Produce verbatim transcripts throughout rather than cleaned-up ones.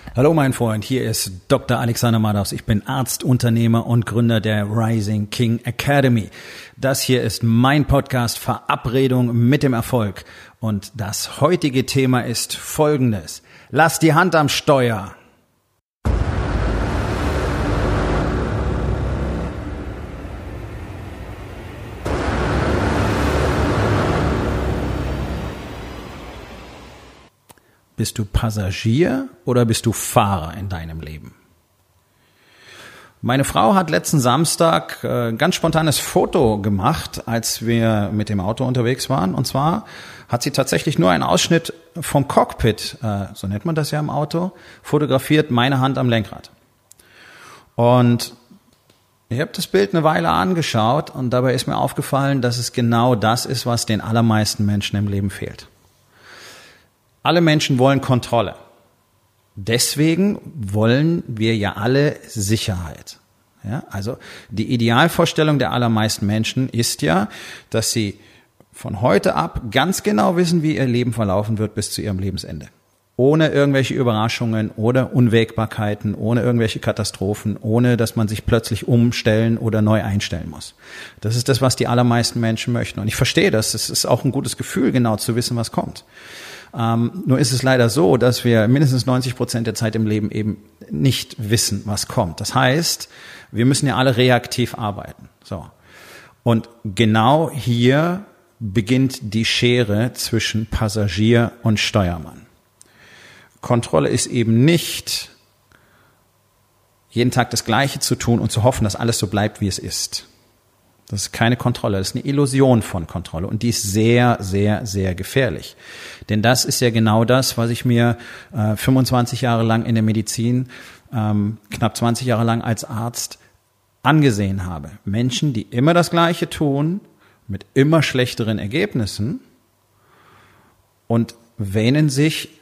Hallo mein Freund, hier ist Doktor Alexander Madaus. Ich bin Arzt, Unternehmer und Gründer der Rising King Academy. Das hier ist mein Podcast Verabredung mit dem Erfolg. Und das heutige Thema ist folgendes. Lass die Hand am Steuer. Bist du Passagier oder bist du Fahrer in deinem Leben? Meine Frau hat letzten Samstag ein ganz spontanes Foto gemacht, als wir mit dem Auto unterwegs waren. Und zwar hat sie tatsächlich nur einen Ausschnitt vom Cockpit, so nennt man das ja im Auto, fotografiert, meine Hand am Lenkrad. Und ich habe das Bild eine Weile angeschaut und dabei ist mir aufgefallen, dass es genau das ist, was den allermeisten Menschen im Leben fehlt. Alle Menschen wollen Kontrolle. Deswegen wollen wir ja alle Sicherheit. Ja, also die Idealvorstellung der allermeisten Menschen ist ja, dass sie von heute ab ganz genau wissen, wie ihr Leben verlaufen wird bis zu ihrem Lebensende. Ohne irgendwelche Überraschungen oder Unwägbarkeiten, ohne irgendwelche Katastrophen, ohne dass man sich plötzlich umstellen oder neu einstellen muss. Das ist das, was die allermeisten Menschen möchten. Und ich verstehe das. Es ist auch ein gutes Gefühl, genau zu wissen, was kommt. Ähm, nur ist es leider so, dass wir mindestens neunzig Prozent der Zeit im Leben eben nicht wissen, was kommt. Das heißt, wir müssen ja alle reaktiv arbeiten. So. Und genau hier beginnt die Schere zwischen Passagier und Steuermann. Kontrolle ist eben nicht, jeden Tag das Gleiche zu tun und zu hoffen, dass alles so bleibt, wie es ist. Das ist keine Kontrolle, das ist eine Illusion von Kontrolle und die ist sehr, sehr, sehr gefährlich. Denn das ist ja genau das, was ich mir äh, fünfundzwanzig Jahre lang in der Medizin, ähm, knapp zwanzig Jahre lang als Arzt angesehen habe. Menschen, die immer das Gleiche tun, mit immer schlechteren Ergebnissen und wähnen sich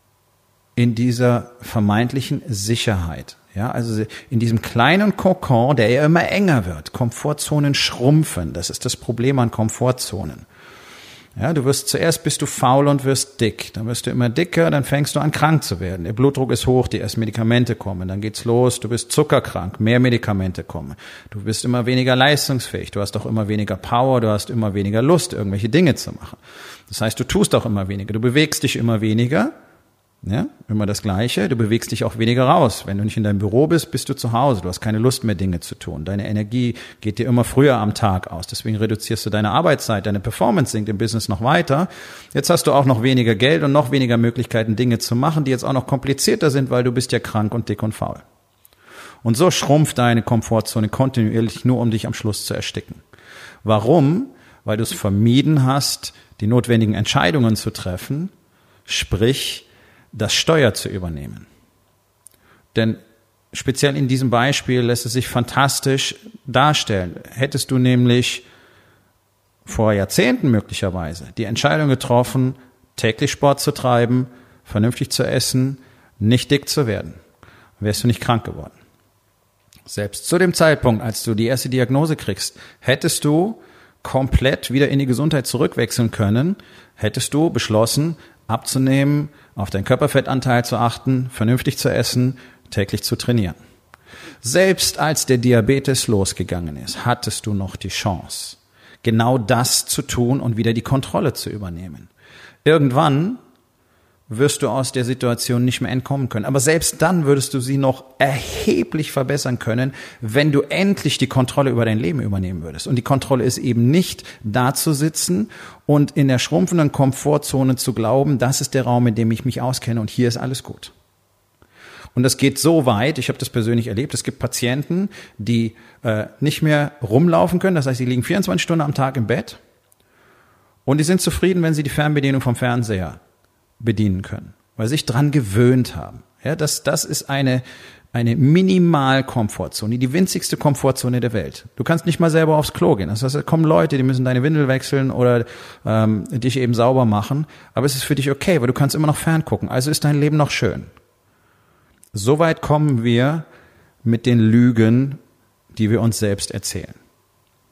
in dieser vermeintlichen Sicherheit. Ja, also in diesem kleinen Kokon, der ja immer enger wird. Komfortzonen schrumpfen. Das ist das Problem an Komfortzonen. Ja, du wirst zuerst bist du faul und wirst dick. Dann wirst du immer dicker, dann fängst du an krank zu werden. Der Blutdruck ist hoch, die ersten Medikamente kommen. Dann geht's los, du bist zuckerkrank, mehr Medikamente kommen. Du bist immer weniger leistungsfähig. Du hast auch immer weniger Power, du hast immer weniger Lust, irgendwelche Dinge zu machen. Das heißt, du tust auch immer weniger. Du bewegst dich immer weniger. Ja, immer das Gleiche. Du bewegst dich auch weniger raus. Wenn du nicht in deinem Büro bist, bist du zu Hause. Du hast keine Lust mehr, Dinge zu tun. Deine Energie geht dir immer früher am Tag aus. Deswegen reduzierst du deine Arbeitszeit. Deine Performance sinkt im Business noch weiter. Jetzt hast du auch noch weniger Geld und noch weniger Möglichkeiten, Dinge zu machen, die jetzt auch noch komplizierter sind, weil du bist ja krank und dick und faul. Und so schrumpft deine Komfortzone kontinuierlich, nur um dich am Schluss zu ersticken. Warum? Weil du es vermieden hast, die notwendigen Entscheidungen zu treffen, sprich, das Steuer zu übernehmen. Denn speziell in diesem Beispiel lässt es sich fantastisch darstellen. Hättest du nämlich vor Jahrzehnten möglicherweise die Entscheidung getroffen, täglich Sport zu treiben, vernünftig zu essen, nicht dick zu werden, wärst du nicht krank geworden. Selbst zu dem Zeitpunkt, als du die erste Diagnose kriegst, hättest du komplett wieder in die Gesundheit zurückwechseln können, hättest du beschlossen, abzunehmen, auf deinen Körperfettanteil zu achten, vernünftig zu essen, täglich zu trainieren. Selbst als der Diabetes losgegangen ist, hattest du noch die Chance, genau das zu tun und wieder die Kontrolle zu übernehmen. Irgendwann wirst du aus der Situation nicht mehr entkommen können. Aber selbst dann würdest du sie noch erheblich verbessern können, wenn du endlich die Kontrolle über dein Leben übernehmen würdest. Und die Kontrolle ist eben nicht da zu sitzen und in der schrumpfenden Komfortzone zu glauben, das ist der Raum, in dem ich mich auskenne und hier ist alles gut. Und das geht so weit, ich habe das persönlich erlebt, es gibt Patienten, die äh, nicht mehr rumlaufen können, das heißt, sie liegen vierundzwanzig Stunden am Tag im Bett und die sind zufrieden, wenn sie die Fernbedienung vom Fernseher bedienen können, weil sie sich dran gewöhnt haben. Ja, das, das ist eine, eine Minimal-Komfortzone, die winzigste Komfortzone der Welt. Du kannst nicht mal selber aufs Klo gehen. Das heißt, da kommen Leute, die müssen deine Windel wechseln oder ähm, dich eben sauber machen, aber es ist für dich okay, weil du kannst immer noch ferngucken. Also ist dein Leben noch schön. Soweit kommen wir mit den Lügen, die wir uns selbst erzählen.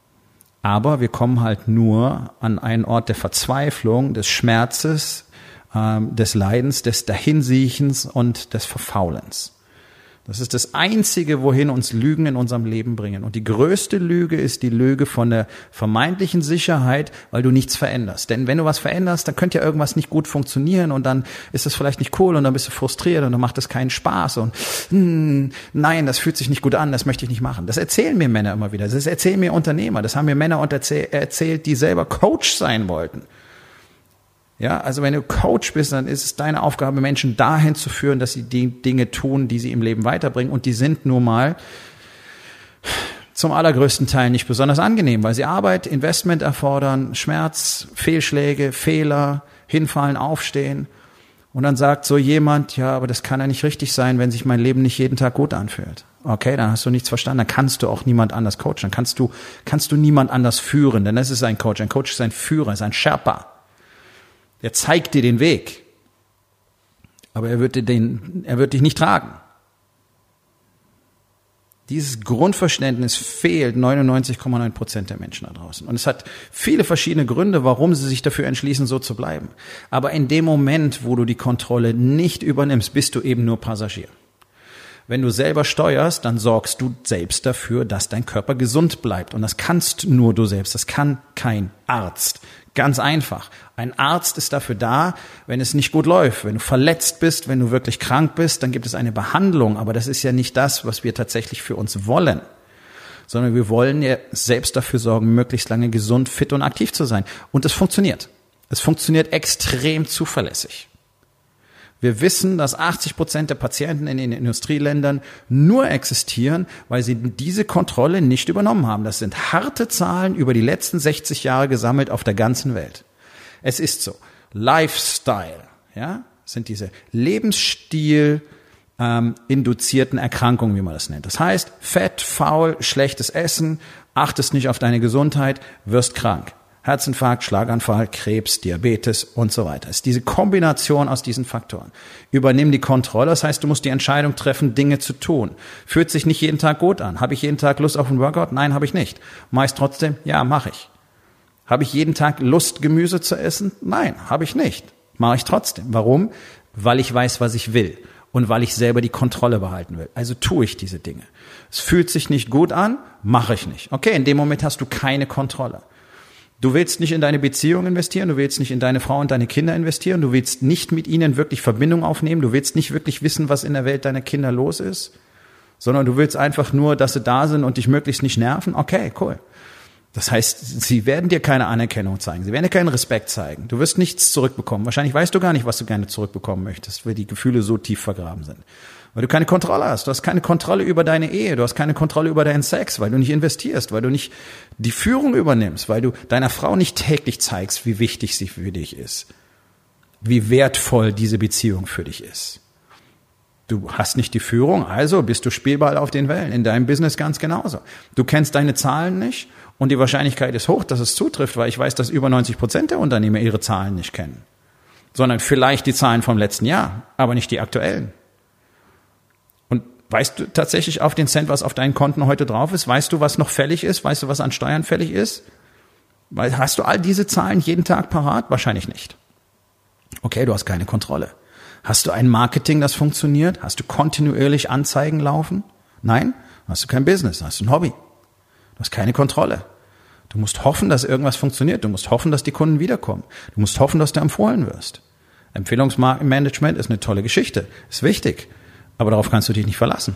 Aber wir kommen halt nur an einen Ort der Verzweiflung, des Schmerzes, ähm, des Leidens, des Dahinsiechens und des Verfaulens. Das ist das Einzige, wohin uns Lügen in unserem Leben bringen. Und die größte Lüge ist die Lüge von der vermeintlichen Sicherheit, weil du nichts veränderst. Denn wenn du was veränderst, dann könnte ja irgendwas nicht gut funktionieren und dann ist es vielleicht nicht cool und dann bist du frustriert und dann macht es keinen Spaß und hm, nein, das fühlt sich nicht gut an, das möchte ich nicht machen. Das erzählen mir Männer immer wieder. Das erzählen mir Unternehmer. Das haben mir Männer erzählt, die selber Coach sein wollten. Ja, also wenn du Coach bist, dann ist es deine Aufgabe, Menschen dahin zu führen, dass sie die Dinge tun, die sie im Leben weiterbringen. Und die sind nun mal zum allergrößten Teil nicht besonders angenehm, weil sie Arbeit, Investment erfordern, Schmerz, Fehlschläge, Fehler, hinfallen, aufstehen. Und dann sagt so jemand, ja, aber das kann ja nicht richtig sein, wenn sich mein Leben nicht jeden Tag gut anfühlt. Okay, dann hast du nichts verstanden, dann kannst du auch niemand anders coachen, dann kannst du, kannst du niemand anders führen, denn das ist ein Coach. Ein Coach ist ein Führer, ist ein Sherpa. Der zeigt dir den Weg, aber er wird dir den, er wird dich nicht tragen. Dieses Grundverständnis fehlt neunundneunzig Komma neun Prozent der Menschen da draußen. Und es hat viele verschiedene Gründe, warum sie sich dafür entschließen, so zu bleiben. Aber in dem Moment, wo du die Kontrolle nicht übernimmst, bist du eben nur Passagier. Wenn du selber steuerst, dann sorgst du selbst dafür, dass dein Körper gesund bleibt. Und das kannst nur du selbst, das kann kein Arzt. Ganz einfach. Ein Arzt ist dafür da, wenn es nicht gut läuft. Wenn du verletzt bist, wenn du wirklich krank bist, dann gibt es eine Behandlung. Aber das ist ja nicht das, was wir tatsächlich für uns wollen. Sondern wir wollen ja selbst dafür sorgen, möglichst lange gesund, fit und aktiv zu sein. Und es funktioniert. Es funktioniert extrem zuverlässig. Wir wissen, dass achtzig Prozent der Patienten in den Industrieländern nur existieren, weil sie diese Kontrolle nicht übernommen haben. Das sind harte Zahlen über die letzten sechzig Jahre gesammelt auf der ganzen Welt. Es ist so. Lifestyle, ja, sind diese Lebensstil ähm, induzierten Erkrankungen, wie man das nennt. Das heißt, Fett, faul, schlechtes Essen, achtest nicht auf deine Gesundheit, wirst krank. Herzinfarkt, Schlaganfall, Krebs, Diabetes und so weiter. Es ist diese Kombination aus diesen Faktoren. Übernimm die Kontrolle, das heißt, du musst die Entscheidung treffen, Dinge zu tun. Fühlt sich nicht jeden Tag gut an. Habe ich jeden Tag Lust auf einen Workout? Nein, habe ich nicht. Mach ich trotzdem? Ja, mache ich. Habe ich jeden Tag Lust, Gemüse zu essen? Nein, habe ich nicht. Mache ich trotzdem. Warum? Weil ich weiß, was ich will und weil ich selber die Kontrolle behalten will. Also tue ich diese Dinge. Es fühlt sich nicht gut an? Mache ich nicht. Okay, in dem Moment hast du keine Kontrolle. Du willst nicht in deine Beziehung investieren, du willst nicht in deine Frau und deine Kinder investieren, du willst nicht mit ihnen wirklich Verbindung aufnehmen, du willst nicht wirklich wissen, was in der Welt deiner Kinder los ist, sondern du willst einfach nur, dass sie da sind und dich möglichst nicht nerven. Okay, cool. Das heißt, sie werden dir keine Anerkennung zeigen, sie werden dir keinen Respekt zeigen, du wirst nichts zurückbekommen. Wahrscheinlich weißt du gar nicht, was du gerne zurückbekommen möchtest, weil die Gefühle so tief vergraben sind. Weil du keine Kontrolle hast. Du hast keine Kontrolle über deine Ehe. Du hast keine Kontrolle über deinen Sex, weil du nicht investierst, weil du nicht die Führung übernimmst, weil du deiner Frau nicht täglich zeigst, wie wichtig sie für dich ist, wie wertvoll diese Beziehung für dich ist. Du hast nicht die Führung, also bist du Spielball auf den Wellen. In deinem Business ganz genauso. Du kennst deine Zahlen nicht und die Wahrscheinlichkeit ist hoch, dass es zutrifft, weil ich weiß, dass über neunzig Prozent der Unternehmer ihre Zahlen nicht kennen, sondern vielleicht die Zahlen vom letzten Jahr, aber nicht die aktuellen. Weißt du tatsächlich auf den Cent, was auf deinen Konten heute drauf ist? Weißt du, was noch fällig ist? Weißt du, was an Steuern fällig ist? Hast du all diese Zahlen jeden Tag parat? Wahrscheinlich nicht. Okay, du hast keine Kontrolle. Hast du ein Marketing, das funktioniert? Hast du kontinuierlich Anzeigen laufen? Nein? Hast du kein Business, hast du ein Hobby. Du hast keine Kontrolle. Du musst hoffen, dass irgendwas funktioniert. Du musst hoffen, dass die Kunden wiederkommen. Du musst hoffen, dass du empfohlen wirst. Empfehlungsmanagement ist eine tolle Geschichte, ist wichtig. Aber darauf kannst du dich nicht verlassen.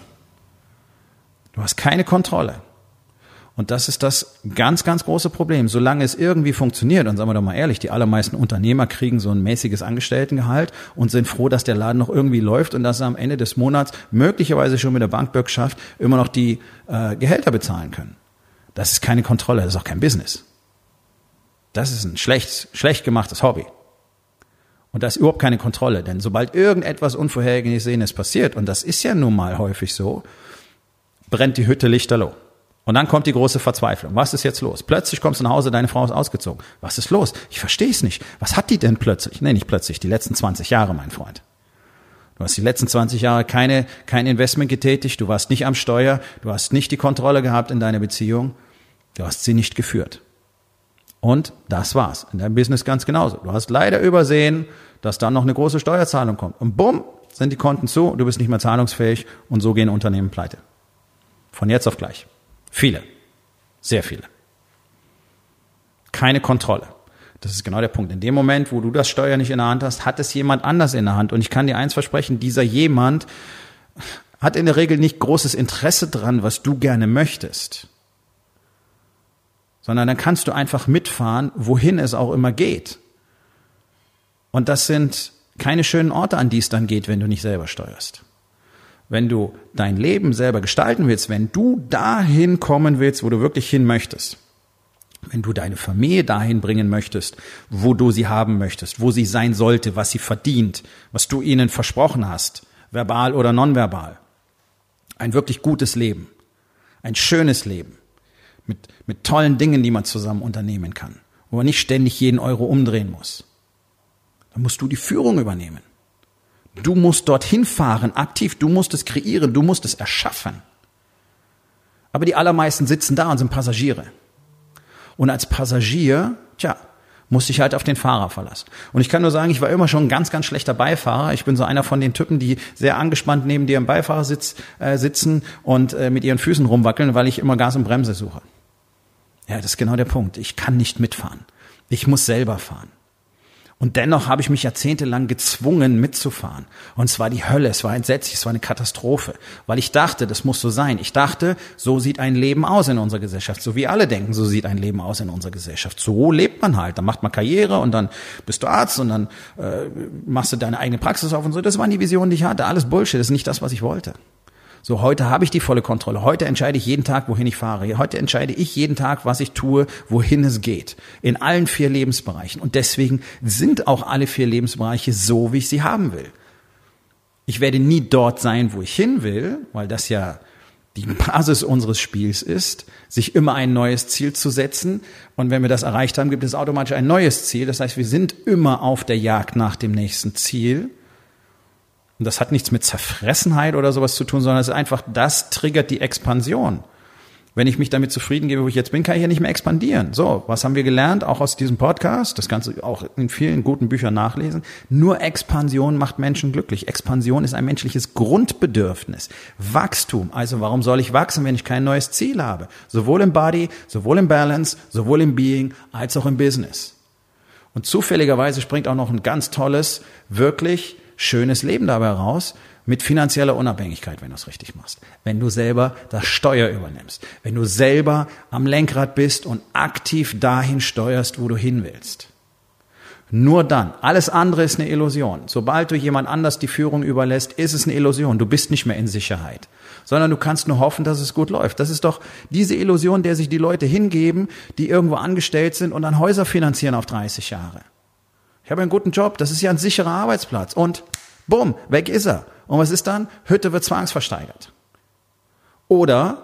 Du hast keine Kontrolle. Und das ist das ganz, ganz große Problem. Solange es irgendwie funktioniert, und sagen wir doch mal ehrlich, die allermeisten Unternehmer kriegen so ein mäßiges Angestelltengehalt und sind froh, dass der Laden noch irgendwie läuft und dass sie am Ende des Monats möglicherweise schon mit der Bankbürgschaft immer noch die äh, Gehälter bezahlen können. Das ist keine Kontrolle, das ist auch kein Business. Das ist ein schlecht, schlecht gemachtes Hobby. Und da ist überhaupt keine Kontrolle, denn sobald irgendetwas Unvorhergesehenes passiert, und das ist ja nun mal häufig so, brennt die Hütte lichterloh. Und dann kommt die große Verzweiflung. Was ist jetzt los? Plötzlich kommst du nach Hause, deine Frau ist ausgezogen. Was ist los? Ich verstehe es nicht. Was hat die denn plötzlich? Nee, nicht plötzlich, die letzten zwanzig Jahre, mein Freund. Du hast die letzten zwanzig Jahre keine, kein Investment getätigt, du warst nicht am Steuer, du hast nicht die Kontrolle gehabt in deiner Beziehung, du hast sie nicht geführt. Und das war's. In deinem Business ganz genauso. Du hast leider übersehen, dass dann noch eine große Steuerzahlung kommt. Und bumm, sind die Konten zu, du bist nicht mehr zahlungsfähig und so gehen Unternehmen pleite. Von jetzt auf gleich. Viele. Sehr viele. Keine Kontrolle. Das ist genau der Punkt. In dem Moment, wo du das Steuer nicht in der Hand hast, hat es jemand anders in der Hand. Und ich kann dir eins versprechen, dieser jemand hat in der Regel nicht großes Interesse dran, was du gerne möchtest. Sondern dann kannst du einfach mitfahren, wohin es auch immer geht. Und das sind keine schönen Orte, an die es dann geht, wenn du nicht selber steuerst. Wenn du dein Leben selber gestalten willst, wenn du dahin kommen willst, wo du wirklich hin möchtest, wenn du deine Familie dahin bringen möchtest, wo du sie haben möchtest, wo sie sein sollte, was sie verdient, was du ihnen versprochen hast, verbal oder nonverbal, ein wirklich gutes Leben, ein schönes Leben, mit, mit tollen Dingen, die man zusammen unternehmen kann, wo man nicht ständig jeden Euro umdrehen muss, dann musst du die Führung übernehmen. Du musst dorthin fahren, aktiv, du musst es kreieren, du musst es erschaffen. Aber die allermeisten sitzen da und sind Passagiere. Und als Passagier, tja, musste ich halt auf den Fahrer verlassen. Und ich kann nur sagen, ich war immer schon ein ganz, ganz schlechter Beifahrer. Ich bin so einer von den Typen, die sehr angespannt neben dir im Beifahrersitz äh, sitzen und äh, mit ihren Füßen rumwackeln, weil ich immer Gas und Bremse suche. Ja, das ist genau der Punkt. Ich kann nicht mitfahren. Ich muss selber fahren. Und dennoch habe ich mich jahrzehntelang gezwungen, mitzufahren. Und es war die Hölle, es war entsetzlich, es war eine Katastrophe. Weil ich dachte, das muss so sein. Ich dachte, so sieht ein Leben aus in unserer Gesellschaft. So wie alle denken, so sieht ein Leben aus in unserer Gesellschaft. So lebt man halt. Dann macht man Karriere und dann bist du Arzt und dann äh, machst du deine eigene Praxis auf und so. Das waren die Visionen, die ich hatte. Alles Bullshit, das ist nicht das, was ich wollte. So, heute habe ich die volle Kontrolle. Heute entscheide ich jeden Tag, wohin ich fahre. Heute entscheide ich jeden Tag, was ich tue, wohin es geht. In allen vier Lebensbereichen. Und deswegen sind auch alle vier Lebensbereiche so, wie ich sie haben will. Ich werde nie dort sein, wo ich hin will, weil das ja die Basis unseres Spiels ist, sich immer ein neues Ziel zu setzen. Und wenn wir das erreicht haben, gibt es automatisch ein neues Ziel. Das heißt, wir sind immer auf der Jagd nach dem nächsten Ziel. Und das hat nichts mit Zerfressenheit oder sowas zu tun, sondern es ist einfach, das triggert die Expansion. Wenn ich mich damit zufrieden gebe, wo ich jetzt bin, kann ich ja nicht mehr expandieren. So, was haben wir gelernt, auch aus diesem Podcast? Das kannst du auch in vielen guten Büchern nachlesen. Nur Expansion macht Menschen glücklich. Expansion ist ein menschliches Grundbedürfnis. Wachstum. Also warum soll ich wachsen, wenn ich kein neues Ziel habe? Sowohl im Body, sowohl im Balance, sowohl im Being, als auch im Business. Und zufälligerweise springt auch noch ein ganz tolles, wirklich schönes Leben dabei raus, mit finanzieller Unabhängigkeit, wenn du es richtig machst. Wenn du selber das Steuer übernimmst. Wenn du selber am Lenkrad bist und aktiv dahin steuerst, wo du hin willst. Nur dann. Alles andere ist eine Illusion. Sobald du jemand anders die Führung überlässt, ist es eine Illusion. Du bist nicht mehr in Sicherheit. Sondern du kannst nur hoffen, dass es gut läuft. Das ist doch diese Illusion, der sich die Leute hingeben, die irgendwo angestellt sind und dann Häuser finanzieren auf dreißig Jahre. Ich habe einen guten Job, das ist ja ein sicherer Arbeitsplatz. Und bumm, weg ist er. Und was ist dann? Hütte wird zwangsversteigert. Oder,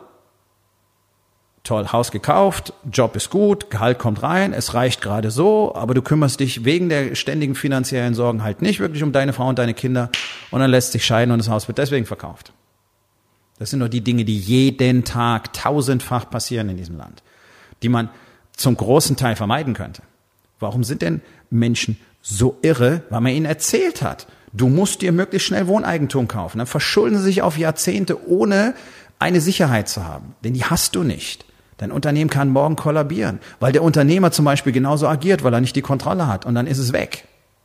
toll, Haus gekauft, Job ist gut, Gehalt kommt rein, es reicht gerade so, aber du kümmerst dich wegen der ständigen finanziellen Sorgen halt nicht wirklich um deine Frau und deine Kinder und dann lässt sich scheiden und das Haus wird deswegen verkauft. Das sind doch die Dinge, die jeden Tag tausendfach passieren in diesem Land, die man zum großen Teil vermeiden könnte. Warum sind denn Menschen so irre, weil man ihnen erzählt hat, du musst dir möglichst schnell Wohneigentum kaufen. Dann verschulden sie sich auf Jahrzehnte, ohne eine Sicherheit zu haben. Denn die hast du nicht. Dein Unternehmen kann morgen kollabieren, weil der Unternehmer zum Beispiel genauso agiert, weil er nicht die Kontrolle hat. Und dann ist es weg.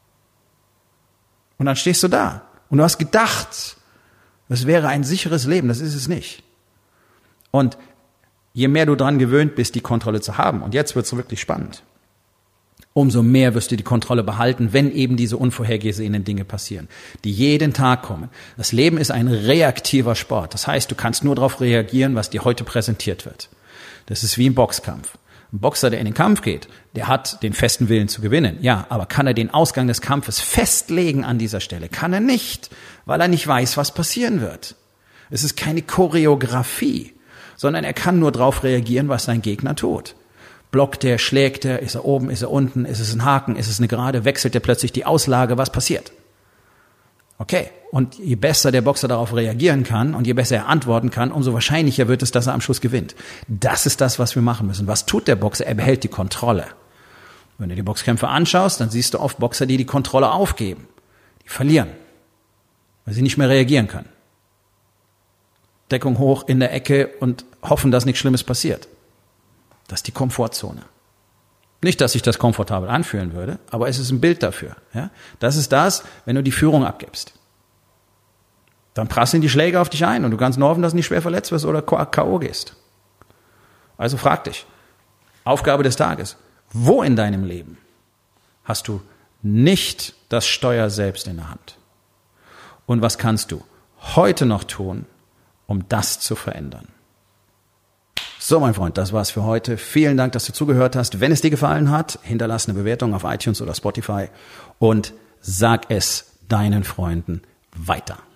Und dann stehst du da. Und du hast gedacht, es wäre ein sicheres Leben. Das ist es nicht. Und je mehr du dran gewöhnt bist, die Kontrolle zu haben, und jetzt wird es wirklich spannend, umso mehr wirst du die Kontrolle behalten, wenn eben diese unvorhergesehenen Dinge passieren, die jeden Tag kommen. Das Leben ist ein reaktiver Sport. Das heißt, du kannst nur darauf reagieren, was dir heute präsentiert wird. Das ist wie ein Boxkampf. Ein Boxer, der in den Kampf geht, der hat den festen Willen zu gewinnen. Ja, aber kann er den Ausgang des Kampfes festlegen an dieser Stelle? Kann er nicht, weil er nicht weiß, was passieren wird. Es ist keine Choreografie, sondern er kann nur darauf reagieren, was sein Gegner tut. Blockt er, schlägt er, ist er oben, ist er unten, ist es ein Haken, ist es eine Gerade, wechselt er plötzlich die Auslage, was passiert? Okay, und je besser der Boxer darauf reagieren kann und je besser er antworten kann, umso wahrscheinlicher wird es, dass er am Schluss gewinnt. Das ist das, was wir machen müssen. Was tut der Boxer? Er behält die Kontrolle. Wenn du die Boxkämpfe anschaust, dann siehst du oft Boxer, die die Kontrolle aufgeben. Die verlieren, weil sie nicht mehr reagieren können. Deckung hoch in der Ecke und hoffen, dass nichts Schlimmes passiert. Das ist die Komfortzone. Nicht, dass sich das komfortabel anfühlen würde, aber es ist ein Bild dafür. Ja? Das ist das, wenn du die Führung abgibst. Dann prasseln die Schläge auf dich ein und du kannst nur hoffen, dass du nicht schwer verletzt wirst oder K O gehst. Also frag dich, Aufgabe des Tages, wo in deinem Leben hast du nicht das Steuer selbst in der Hand? Und was kannst du heute noch tun, um das zu verändern? So, mein Freund, das war's für heute. Vielen Dank, dass du zugehört hast. Wenn es dir gefallen hat, hinterlass eine Bewertung auf iTunes oder Spotify und sag es deinen Freunden weiter.